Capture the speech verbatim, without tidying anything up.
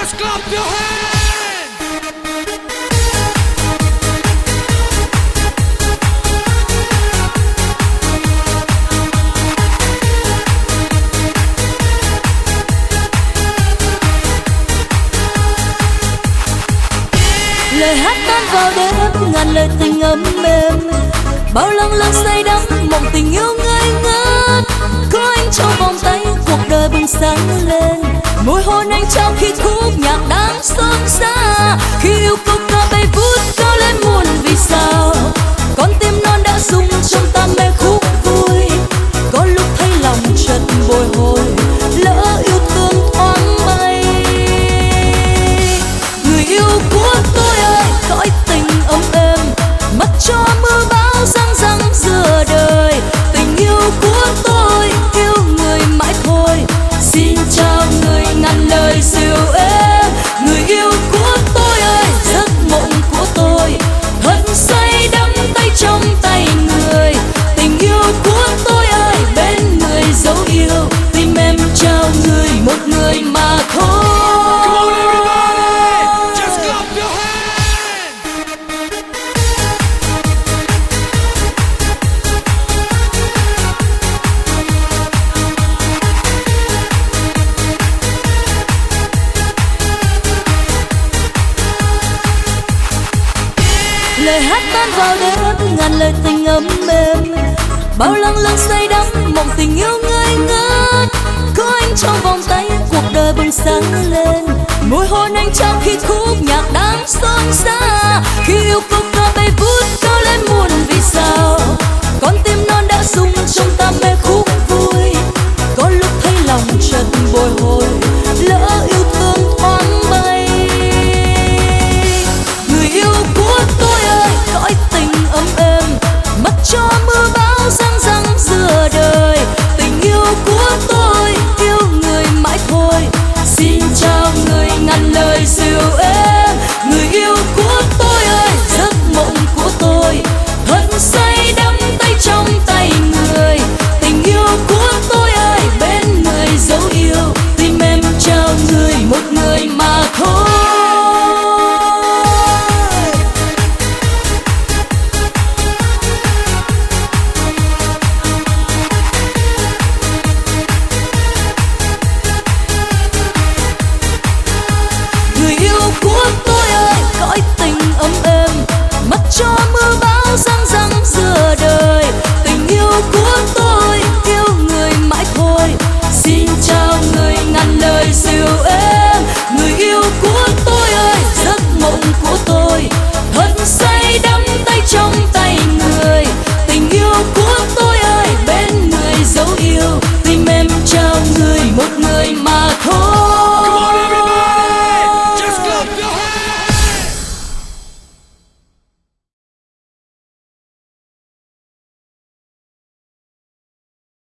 Just clap your hands. Lời hát tan vào đêm, ngàn lời tình ấm êm, bao lăng lăng say đắm mộng tình yêu ngây ngất. Có anh trong vòng tay, cuộc đời bừng sáng lên. Môi hôn anh trong khi khúc nhạc đang xôn xa. Khi yêu câu ca bay vút cao lên muôn vì sao. Con tim non đã rung trong ta mê khúc vui. Có lúc thấy lòng chợt bồi hồi, lỡ yêu thương thoáng bay. Người yêu của tôi ơi, cõi tình ấm êm, mặc cho mưa bão răng răng giữa đời. Tình yêu của tôi yêu người mãi thôi. Xin chào người ngàn lời dịu êm. Người yêu của tôi ơi, giấc mộng của tôi thật say đắm tay trong tay người. Tình yêu của tôi ơi, bên người dấu yêu. Tim em trao người một người mà thôi. Lời hát tan vào đêm, ngàn lời tình ấm êm, bao lăng lăng say đắm mộng tình yêu ngây ngất. Có anh trong vòng tay, cuộc đời bừng sáng lên. Môi hôn anh trong khi khúc nhạc đang xôn xa. Khi yêu câu ca bay vút cao lên muôn